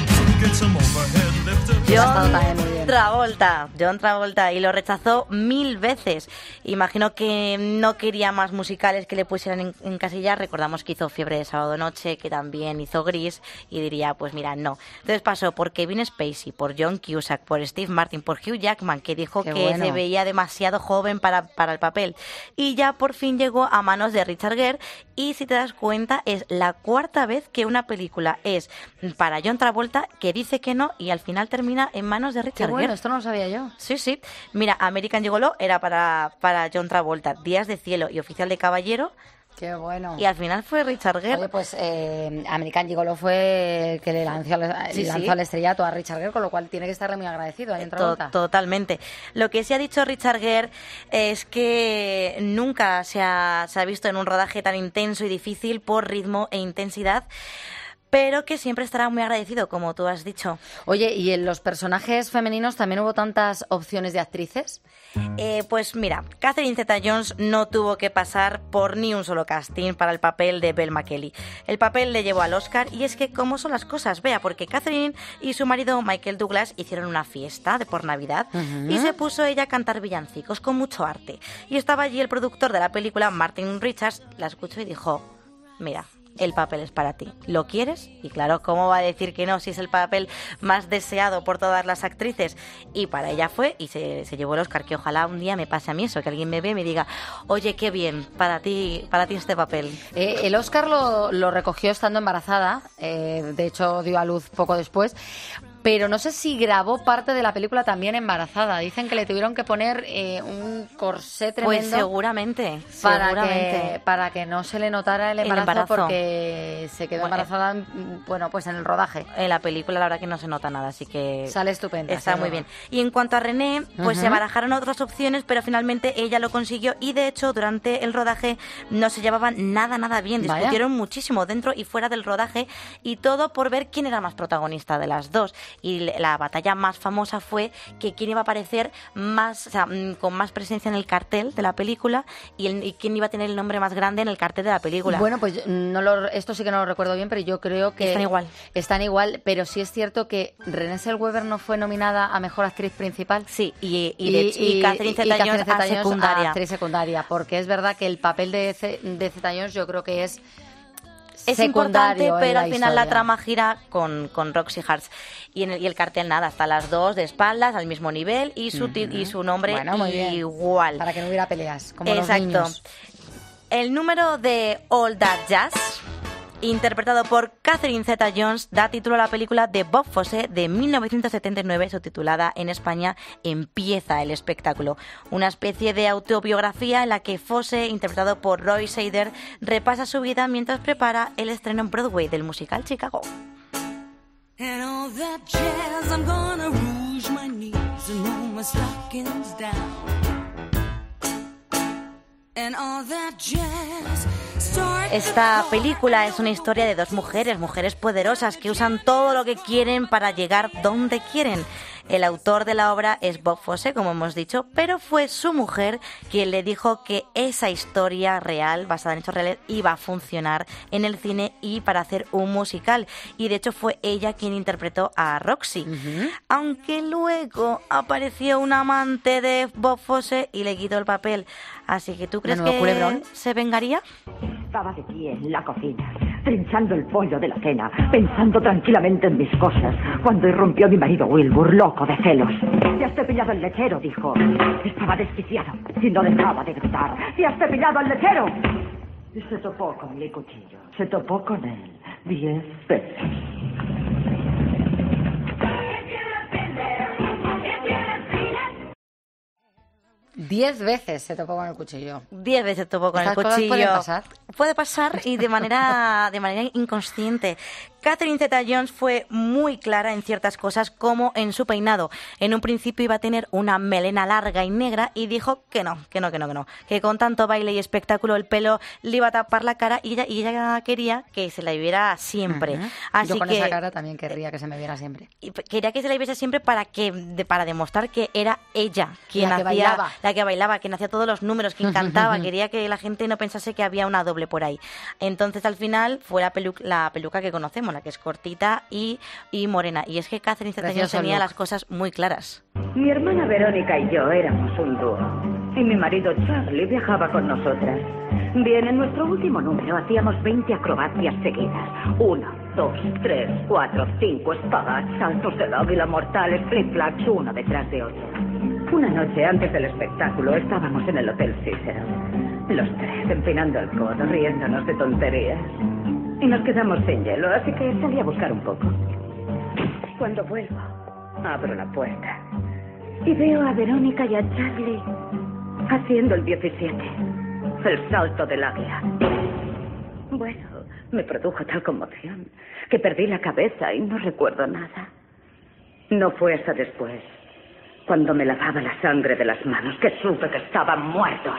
John Travolta, y lo rechazó 1000 veces. Imagino que no quería más musicales que le pusieran en casillas. Recordamos que hizo Fiebre de Sábado Noche, que también hizo Gris, y diría, pues mira, no. Entonces pasó por Kevin Spacey, por John Cusack, por Steve Martin, por Hugh Jackman, que dijo que se veía demasiado joven para el papel. Y ya por fin llegó a manos de Richard Gere, y si te das cuenta, es la cuarta vez que una película es para John Travolta, que dice que no, y al final termina en manos de Richard Gere. Bueno, esto no lo sabía yo. Sí. Mira, American Gigolo era para John Travolta, Días de Cielo y Oficial de Caballero. Qué bueno. Y al final fue Richard Gere. Oye, pues American Gigolo fue el que le lanzó al estrellato a Richard Gere, con lo cual tiene que estarle muy agradecido a John Travolta. Totalmente. Lo que sí ha dicho Richard Gere es que nunca se ha visto en un rodaje tan intenso y difícil por ritmo e intensidad, pero que siempre estará muy agradecido, como tú has dicho. Oye, ¿y en los personajes femeninos también hubo tantas opciones de actrices? Pues mira, Catherine Zeta-Jones no tuvo que pasar por ni un solo casting para el papel de Belma Kelly. El papel le llevó al Oscar, y es que cómo son las cosas, vea, porque Catherine y su marido Michael Douglas hicieron una fiesta por Navidad y se puso ella a cantar villancicos con mucho arte. Y estaba allí el productor de la película, Martin Richards, la escuchó y dijo, mira, el papel es para ti. ¿Lo quieres? Y claro, ¿cómo va a decir que no si es el papel más deseado por todas las actrices? Y para ella fue, y se llevó el Oscar, que ojalá un día me pase a mí eso, que alguien me ve y me diga, oye, qué bien, para ti este papel. El Oscar lo recogió estando embarazada, de hecho dio a luz poco después. Pero no sé si grabó parte de la película también embarazada. Dicen que le tuvieron que poner un corsé tremendo. Pues seguramente. Para que no se le notara el embarazo, porque se quedó embarazada, bueno, pues en el rodaje. En la película la verdad que no se nota nada, así que... Sale estupenda. Está muy bien. Y en cuanto a René, pues se barajaron otras opciones, pero finalmente ella lo consiguió, y de hecho durante el rodaje no se llevaban nada bien. Discutieron muchísimo dentro y fuera del rodaje, y todo por ver quién era más protagonista de las dos. Y la batalla más famosa fue que quién iba a aparecer más, o sea, con más presencia en el cartel de la película, y quién iba a tener el nombre más grande en el cartel de la película. Bueno, pues esto sí que no lo recuerdo bien, pero yo creo que están igual, pero sí es cierto que Renée Zellweger no fue nominada a Mejor Actriz Principal. Sí, y Catherine Zeta-Jones a secundaria. Actriz secundaria, porque es verdad que el papel de Zeta-Jones yo creo que es importante, pero al final la trama gira con Roxy Hartz. Y el cartel nada, hasta las dos de espaldas, al mismo nivel, y su nombre igual. Para que no hubiera peleas, como los niños. El número de All That Jazz, interpretado por Catherine Zeta-Jones, da título a la película de Bob Fosse de 1979, subtitulada en España Empieza el espectáculo. Una especie de autobiografía en la que Fosse, interpretado por Roy Scheider, repasa su vida mientras prepara el estreno en Broadway del musical Chicago. And all that jazz, I'm gonna rouge my knees and roll my stockings down. And all that jazz. Esta película es una historia de dos mujeres poderosas que usan todo lo que quieren para llegar donde quieren. El autor de la obra es Bob Fosse, como hemos dicho, pero fue su mujer quien le dijo que esa historia real, basada en hechos reales, iba a funcionar en el cine y para hacer un musical. Y de hecho fue ella quien interpretó a Roxy. Aunque luego apareció un amante de Bob Fosse y le quitó el papel. Así que ¿tú crees que culebrón se vengaría? Estaba de pie en la cocina, trinchando el pollo de la cena, pensando tranquilamente en mis cosas, cuando irrumpió mi marido Wilbur, loco de celos. «Te has cepillado el lechero», dijo. Estaba desquiciado y no dejaba de gritar. «¡Te has cepillado el lechero!» Y se topó con mi cuchillo. Se topó con él 10 veces. 10 veces se topó con el cuchillo. 10 veces topó con el cuchillo. Pueden pasar. Puede pasar, y de manera inconsciente. Catherine Zeta-Jones fue muy clara en ciertas cosas, como en su peinado. En un principio iba a tener una melena larga y negra y dijo que no, que con tanto baile y espectáculo el pelo le iba a tapar la cara y ella quería que se la viera siempre. Así yo con que, esa cara también querría que se me viera siempre. Y quería que se la viese siempre para demostrar que era ella quien la que bailaba, quien hacía todos los números, quien cantaba. Quería que la gente no pensase que había una doble por ahí. Entonces al final fue la peluca que conocemos, la que es cortita y morena. Y es que Catherine Zeta-Jones tenía las cosas muy claras. Mi hermana Verónica y yo éramos un dúo. Y mi marido Charlie viajaba con nosotras. Bien, en nuestro último número hacíamos 20 acrobacias seguidas. 1, 2, 3, 4, 5 espadas, saltos del águila mortales, flip-flaps, uno detrás de otro. Una noche antes del espectáculo estábamos en el Hotel Cicero. Los tres empinando el codo, riéndonos de tonterías. Y nos quedamos sin hielo, así que salí a buscar un poco. Cuando vuelvo, abro la puerta y veo a Verónica y a Charlie haciendo el 17, el salto del águila. Bueno, me produjo tal conmoción que perdí la cabeza y no recuerdo nada. No fue hasta después, cuando me lavaba la sangre de las manos, que supe que estaban muertos.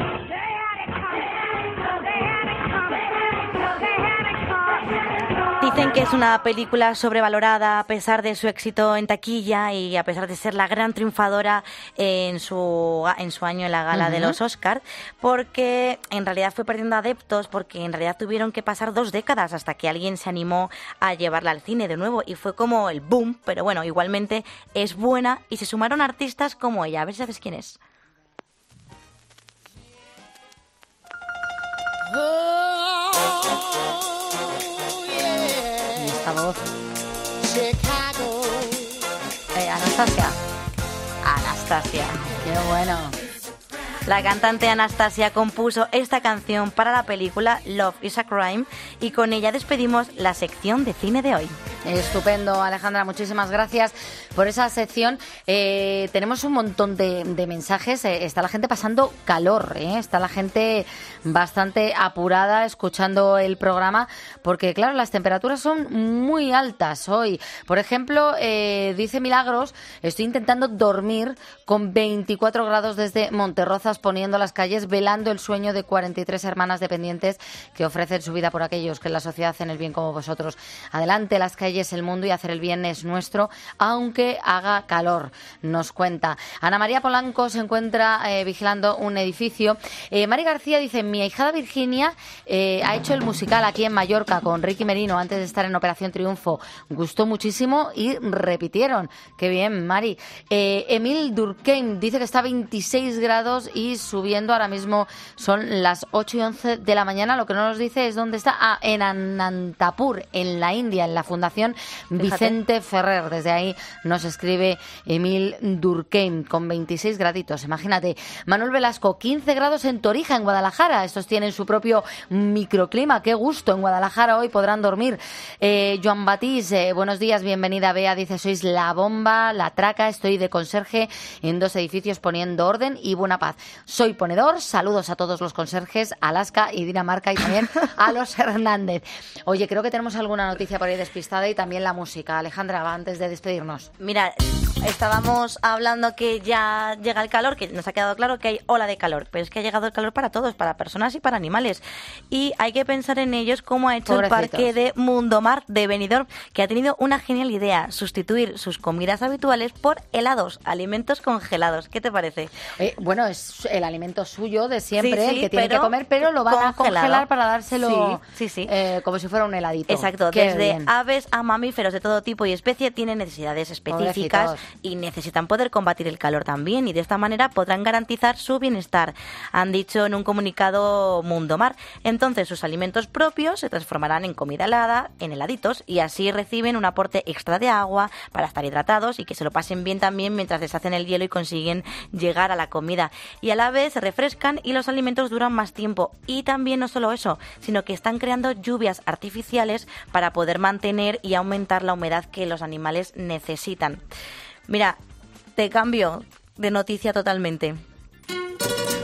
Dicen que es una película sobrevalorada a pesar de su éxito en taquilla y a pesar de ser la gran triunfadora en su año en la gala de los Oscars, porque en realidad fue perdiendo adeptos, porque en realidad tuvieron que pasar 2 décadas hasta que alguien se animó a llevarla al cine de nuevo y fue como el boom, pero bueno, igualmente es buena y se sumaron artistas como ella. A ver si sabes quién es. Voz. Anastasia, qué bueno. La cantante Anastasia compuso esta canción para la película Love is a Crime y con ella despedimos la sección de cine de hoy. Estupendo, Alejandra, muchísimas gracias por esa sección. Tenemos un montón de mensajes. Está la gente pasando calor, está la gente bastante apurada escuchando el programa porque, claro, las temperaturas son muy altas hoy. Por ejemplo, dice Milagros, estoy intentando dormir con 24 grados desde Monterrozas, poniendo las calles, velando el sueño de 43 hermanas dependientes que ofrecen su vida por aquellos que en la sociedad hacen el bien como vosotros. Adelante, las calles, el mundo, y hacer el bien es nuestro, aunque haga calor, nos cuenta. Ana María Polanco se encuentra vigilando un edificio. Mari García dice, mi ahijada Virginia ha hecho el musical aquí en Mallorca con Ricky Merino antes de estar en Operación Triunfo. Gustó muchísimo y repitieron. Qué bien, Mari. Emil Durkheim dice que está a 26 grados y subiendo. Ahora mismo son las 8:11 de la mañana. Lo que no nos dice es dónde está. En Anantapur, en la India, en la Fundación Vicente Ferrer. Desde ahí nos escribe Emil Durkheim con 26 graditos. Imagínate. Manuel Velasco, 15 grados en Torija, en Guadalajara. Estos tienen su propio microclima. Qué gusto. En Guadalajara hoy podrán dormir. Joan Batís, buenos días, bienvenida. Bea dice, sois la bomba, la traca. Estoy de conserje en 2 edificios poniendo orden y buena paz. Soy ponedor. Saludos a todos los conserjes, Alaska y Dinamarca, y también a los Hernández. Oye, creo que tenemos alguna noticia por ahí despistada y también la música. Alejandra, va, antes de despedirnos. Mira, estábamos hablando que ya llega el calor, que nos ha quedado claro que hay ola de calor, pero es que ha llegado el calor para todos, para personas y para animales. Y hay que pensar en ellos como ha hecho Pobrecitos. El parque de Mundomar de Benidorm, que ha tenido una genial idea, sustituir sus comidas habituales por helados, alimentos congelados. ¿Qué te parece? Bueno, es el alimento suyo de siempre, el que tiene que comer, pero lo van a congelar para dárselo como si fuera un heladito. Exacto, Qué desde bien. aves a mamíferos de todo tipo y especie tienen necesidades específicas. Pobrecitos. Y necesitan poder combatir el calor también, y de esta manera podrán garantizar su bienestar, han dicho en un comunicado Mundomar. Entonces sus alimentos propios se transformarán en comida helada, en heladitos, y así reciben un aporte extra de agua para estar hidratados y que se lo pasen bien también mientras deshacen el hielo y consiguen llegar a la comida. Y a la vez se refrescan y los alimentos duran más tiempo. Y también no solo eso, sino que están creando lluvias artificiales para poder mantener y aumentar la humedad que los animales necesitan. Mira, te cambio de noticia totalmente.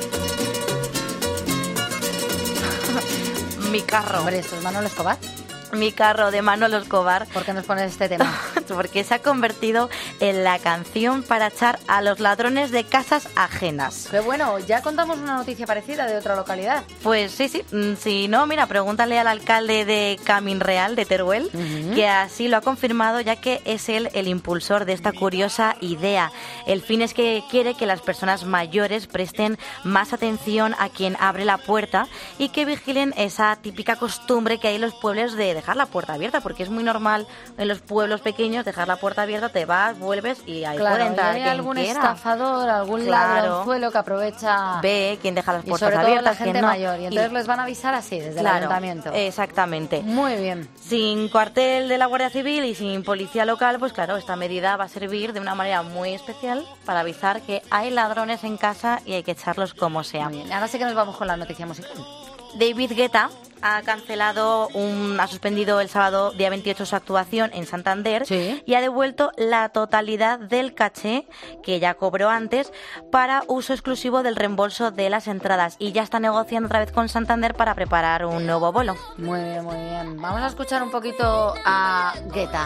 Mi carro. Hombre, ¿esto es Manolo Escobar? Mi carro, de Manolo Escobar. ¿Por qué nos pones este tema? Porque se ha convertido en la canción para echar a los ladrones de casas ajenas. Qué bueno, ya contamos una noticia parecida de otra localidad. Pues sí. Si no, mira, pregúntale al alcalde de Caminreal, de Teruel, que así lo ha confirmado, ya que es él el impulsor de esta curiosa idea. El fin es que quiere que las personas mayores presten más atención a quien abre la puerta y que vigilen esa típica costumbre que hay en los pueblos de dejar la puerta abierta, porque es muy normal en los pueblos pequeños dejar la puerta abierta, te vas, vuelves y ahí puede entrar quien algún quiera. Estafador, algún ladronzuelo que aprovecha, ve quién deja las puertas y sobre abiertas, todo la gente mayor, y entonces les van a avisar así desde el ayuntamiento. Exactamente. Muy bien. Sin cuartel de la Guardia Civil y sin policía local, pues claro, esta medida va a servir de una manera muy especial para avisar que hay ladrones en casa y hay que echarlos como sea. Muy bien. Ahora sí que nos vamos con la noticia musical. David Guetta ha suspendido el sábado día 28 su actuación en Santander y ha devuelto la totalidad del caché que ya cobró antes para uso exclusivo del reembolso de las entradas, y ya está negociando otra vez con Santander para preparar un nuevo bolo. Muy bien, muy bien. Vamos a escuchar un poquito a Guetta.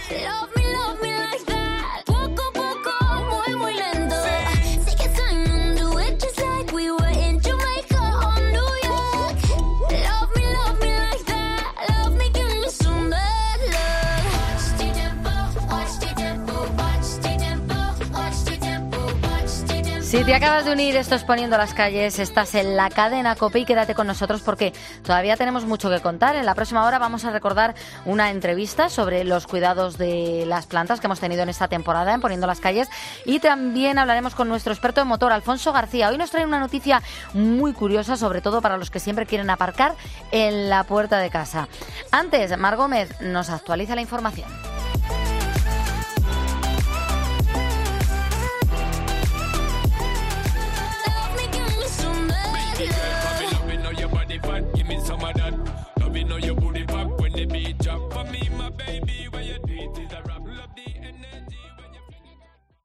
Si te acabas de unir, esto es Poniendo las Calles, estás en la cadena COPE y quédate con nosotros porque todavía tenemos mucho que contar. En la próxima hora vamos a recordar una entrevista sobre los cuidados de las plantas que hemos tenido en esta temporada en Poniendo las Calles, y también hablaremos con nuestro experto en motor, Alfonso García. Hoy nos trae una noticia muy curiosa, sobre todo para los que siempre quieren aparcar en la puerta de casa. Antes, Mar Gómez nos actualiza la información.